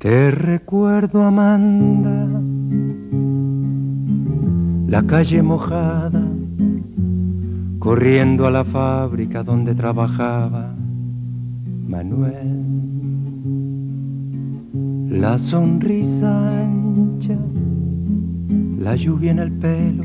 Te recuerdo, Amanda, la calle mojada, corriendo a la fábrica donde trabajaba Manuel. La sonrisa ancha, la lluvia en el pelo,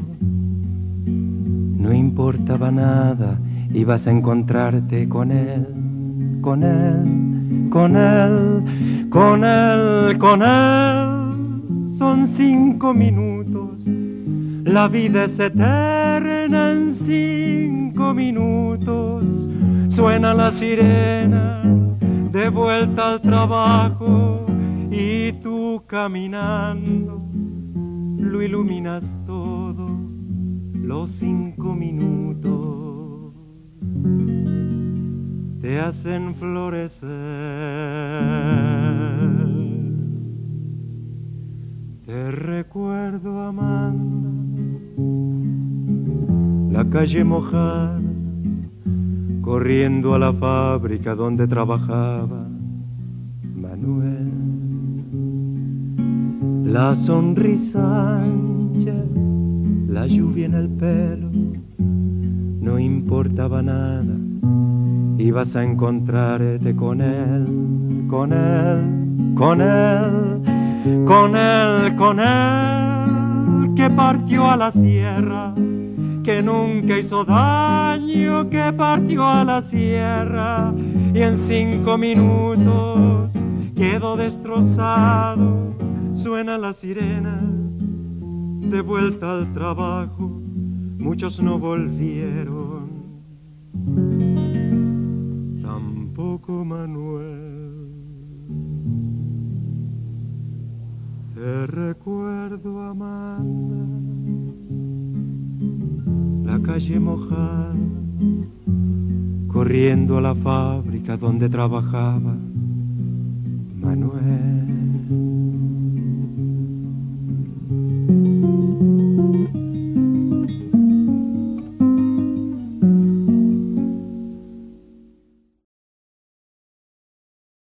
no importaba nada, ibas a encontrarte con él, con él, con él, con él, con él. Son 5 minutos, la vida es eterna en 5 minutos. Suena la sirena de vuelta al trabajo y tú caminando lo iluminas todo, los 5 minutos te hacen florecer. Te recuerdo, Amanda, la calle mojada, corriendo a la fábrica donde trabajaba Manuel. La sonrisa ancha, la lluvia en el pelo, no importaba nada, ibas a encontrarte con él, con él, con él, con él, con él, que partió a la sierra, que nunca hizo daño, que partió a la sierra y en 5 minutos quedó destrozado. Suena la sirena de vuelta al trabajo, muchos no volvieron, tampoco Manuel. Te recuerdo, Amanda, la calle mojada, corriendo a la fábrica donde trabajaba Manuel.